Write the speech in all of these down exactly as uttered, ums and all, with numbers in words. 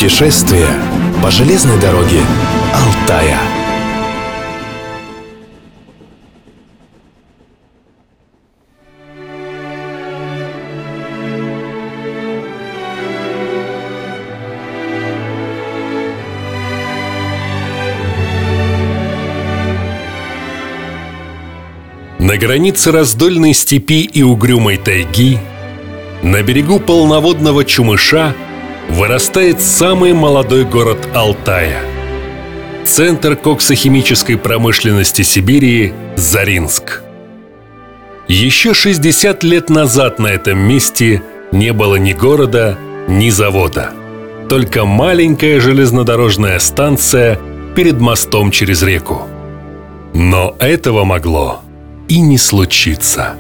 Путешествие по железной дороге Алтая. На границе раздольной степи и угрюмой тайги, на берегу полноводного Чумыша, вырастает самый молодой город Алтая. Центр коксохимической промышленности Сибири – Заринск. Еще шестьдесят лет назад на этом месте не было ни города, ни завода. Только маленькая железнодорожная станция перед мостом через реку. Но этого могло и не случиться.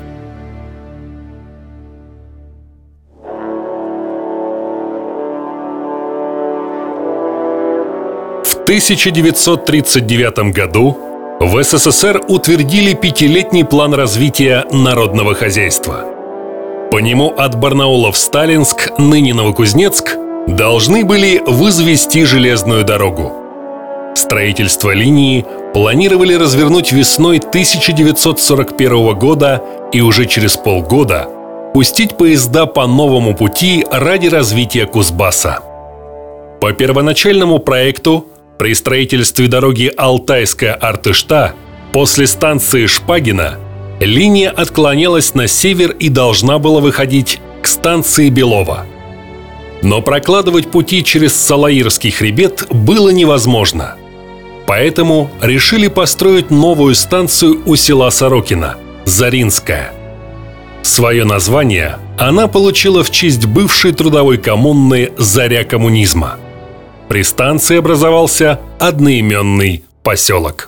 В тысяча девятьсот тридцать девятом году в СССР утвердили пятилетний план развития народного хозяйства. По нему от Барнаула в Сталинск, ныне Новокузнецк, должны были возвести железную дорогу. Строительство линии планировали развернуть весной тысяча девятьсот сорок первого года и уже через полгода пустить поезда по новому пути ради развития Кузбасса. По первоначальному проекту при строительстве дороги Алтайская-Артышта после станции Шпагина линия отклонялась на север и должна была выходить к станции Белово. Но прокладывать пути через Салаирский хребет было невозможно. Поэтому решили построить новую станцию у села Сорокино – Заринская. Свое название она получила в честь бывшей трудовой коммуны «Заря коммунизма». При станции образовался одноименный поселок.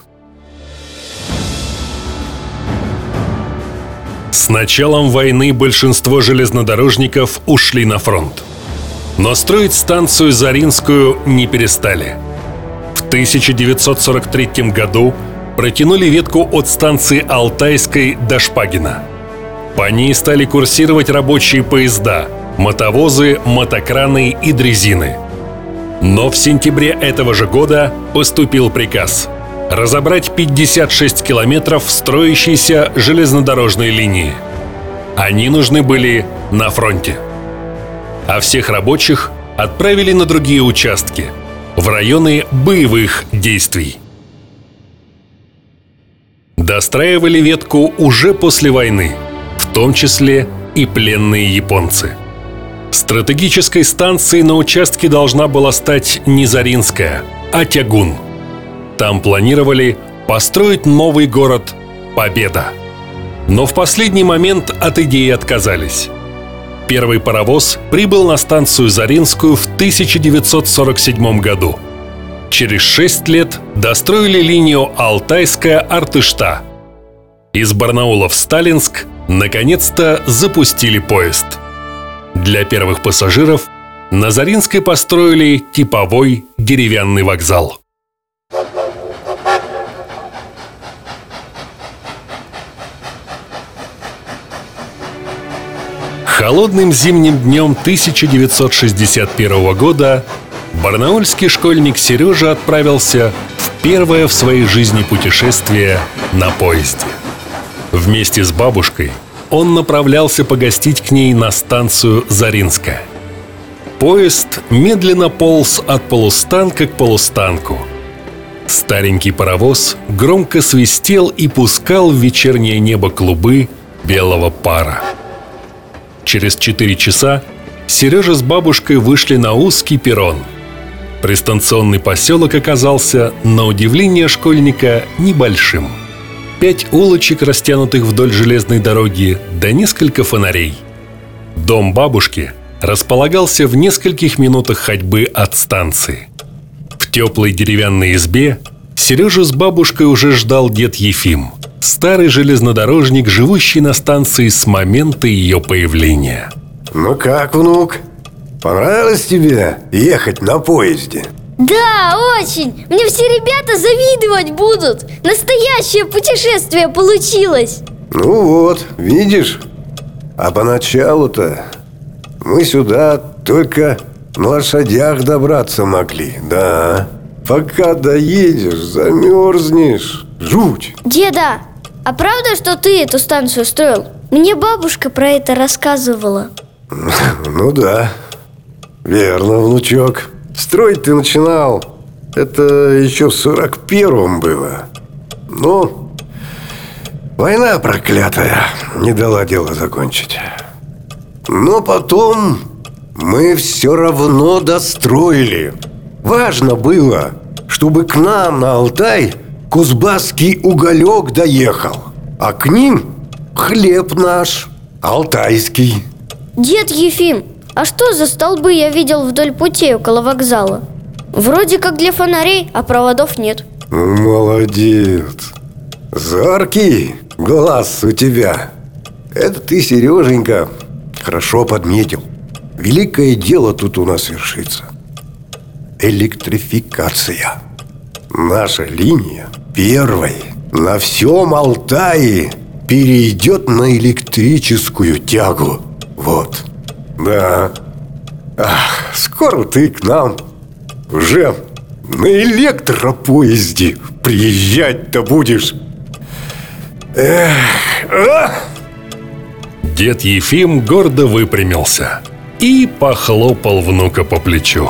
С началом войны большинство железнодорожников ушли на фронт. Но строить станцию Заринскую не перестали. В тысяча девятьсот сорок третьем году протянули ветку от станции Алтайской до Шпагина. По ней стали курсировать рабочие поезда, мотовозы, мотокраны и дрезины. Но в сентябре этого же года поступил приказ разобрать пятьдесят шесть километров строящейся железнодорожной линии. Они нужны были на фронте. А всех рабочих отправили на другие участки, в районы боевых действий. Достраивали ветку уже после войны, в том числе и пленные японцы. Стратегической станцией на участке должна была стать не Заринская, а Тягун. Там планировали построить новый город Победа. Но в последний момент от идеи отказались. Первый паровоз прибыл на станцию Заринскую в тысяча девятьсот сорок седьмом году. Через шесть лет достроили линию Алтайская-Артышта. Из Барнаула в Сталинск наконец-то запустили поезд. Для первых пассажиров на Заринской построили типовой деревянный вокзал. Холодным зимним днем тысяча девятьсот шестьдесят первого года барнаульский школьник Сережа отправился в первое в своей жизни путешествие на поезде. Вместе с бабушкой он направлялся погостить к ней на станцию Заринская. Поезд медленно полз от полустанка к полустанку. Старенький паровоз громко свистел и пускал в вечернее небо клубы белого пара. Через четыре часа Сережа с бабушкой вышли на узкий перрон. Пристанционный поселок оказался, на удивление школьника, небольшим. Пять улочек, растянутых вдоль железной дороги, да несколько фонарей. Дом бабушки располагался в нескольких минутах ходьбы от станции. В теплой деревянной избе Сережу с бабушкой уже ждал дед Ефим, старый железнодорожник, живущий на станции с момента ее появления. Ну как, внук? Понравилось тебе ехать на поезде? Да, очень! Мне все ребята завидовать будут! Настоящее путешествие получилось! Ну вот, видишь? А поначалу-то мы сюда только на лошадях добраться могли, да. Пока доедешь, замерзнешь. Жуть. Деда, а правда, что ты эту станцию строил? Мне бабушка про это рассказывала. Ну да, верно, внучок. Строить ты начинал. Это еще в сорок первом было. Но война проклятая не дала дело закончить. Но потом мы все равно достроили. Важно было, чтобы к нам на Алтай кузбасский уголек доехал, а к ним хлеб наш, алтайский. Дед Ефим, а что за столбы я видел вдоль путей около вокзала? Вроде как для фонарей, а проводов нет. Молодец. Зоркий глаз у тебя. Это ты, Сереженька, хорошо подметил. Великое дело тут у нас вершится. Электрификация. Наша линия первой на всем Алтае перейдет на электрическую тягу. Вот. Да. Ах, скоро ты к нам уже на электропоезде приезжать-то будешь. Эх, ах! Дед Ефим гордо выпрямился и похлопал внука по плечу.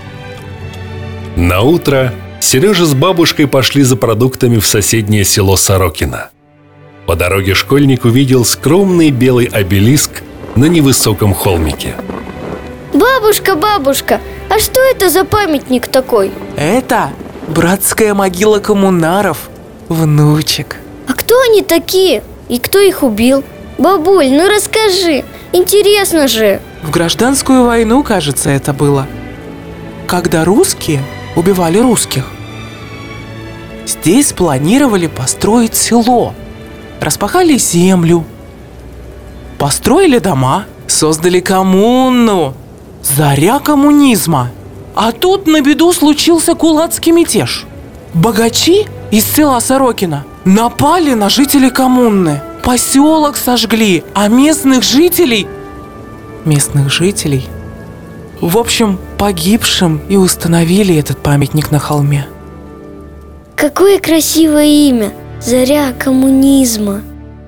Наутро Сережа с бабушкой пошли за продуктами в соседнее село Сорокино. По дороге школьник увидел скромный белый обелиск на невысоком холмике. Бабушка, бабушка, а что это за памятник такой? Это братская могила коммунаров, внучек. А кто они такие? И кто их убил? Бабуль, ну расскажи, интересно же. В гражданскую войну, кажется, это было, когда русские убивали русских. Здесь планировали построить село, распахали землю, построили дома, создали коммуну. Заря коммунизма. А тут на беду случился кулацкий мятеж. Богачи из села Сорокино напали на жителей коммуны. Поселок сожгли, а местных жителей... Местных жителей... В общем, погибшим и установили этот памятник на холме. Какое красивое имя. Заря коммунизма.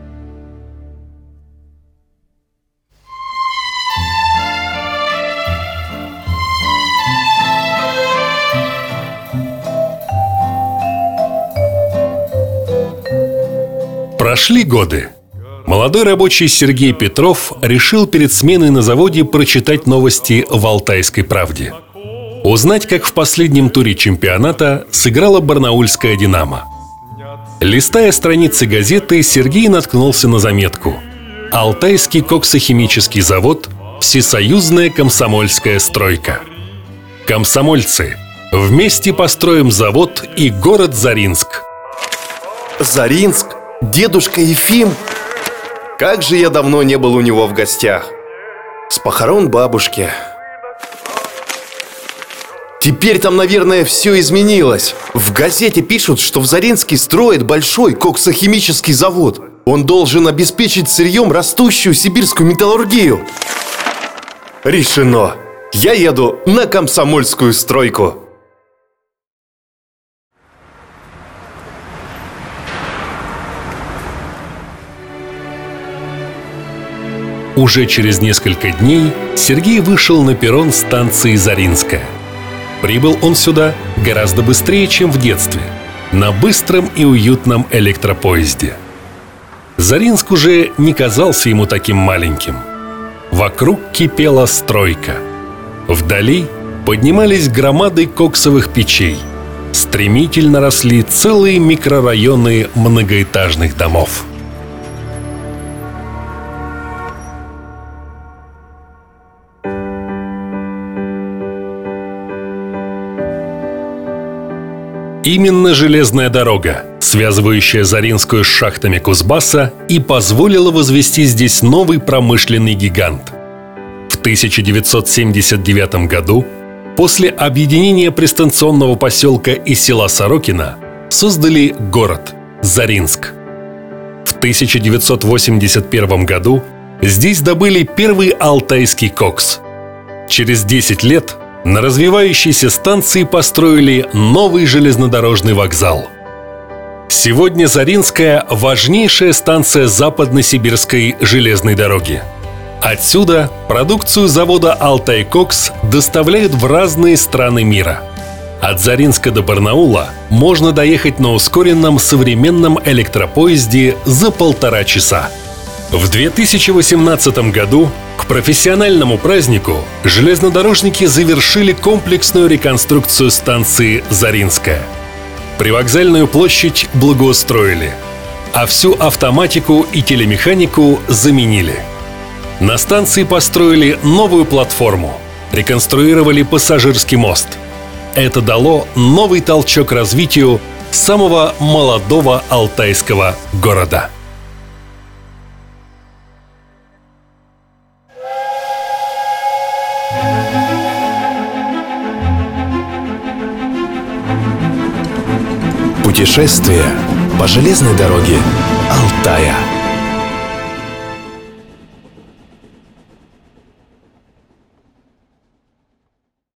Прошли годы. Молодой рабочий Сергей Петров решил перед сменой на заводе прочитать новости в «Алтайской правде». Узнать, как в последнем туре чемпионата сыграла барнаульская «Динамо». Листая страницы газеты, Сергей наткнулся на заметку: «Алтайский коксохимический завод. Всесоюзная комсомольская стройка». Комсомольцы, вместе построим завод и город Заринск. Заринск? Дедушка Ефим? Как же я давно не был у него в гостях. С похорон бабушки. Теперь там, наверное, все изменилось. В газете пишут, что в Заринске строят большой коксохимический завод. Он должен обеспечить сырьем растущую сибирскую металлургию. Решено. Я еду на комсомольскую стройку. Уже через несколько дней Сергей вышел на перрон станции Заринская. Прибыл он сюда гораздо быстрее, чем в детстве, на быстром и уютном электропоезде. Заринск уже не казался ему таким маленьким. Вокруг кипела стройка. Вдали поднимались громады коксовых печей. Стремительно росли целые микрорайоны многоэтажных домов. Именно железная дорога, связывающая Заринскую с шахтами Кузбасса, и позволила возвести здесь новый промышленный гигант. В тысяча девятьсот семьдесят девятом году, после объединения пристанционного поселка и села Сорокино, создали город Заринск. В тысяча девятьсот восемьдесят первом году здесь добыли первый алтайский кокс. Через десять лет на развивающейся станции построили новый железнодорожный вокзал. Сегодня Заринская – важнейшая станция западно-сибирской железной дороги. Отсюда продукцию завода «Алтай-Кокс» доставляют в разные страны мира. От Заринска до Барнаула можно доехать на ускоренном современном электропоезде за полтора часа. В две тысячи восемнадцатом году к профессиональному празднику железнодорожники завершили комплексную реконструкцию станции Заринская. Привокзальную площадь благоустроили, а всю автоматику и телемеханику заменили. На станции построили новую платформу, реконструировали пассажирский мост. Это дало новый толчок развитию самого молодого алтайского города. Путешествие по железной дороге Алтая.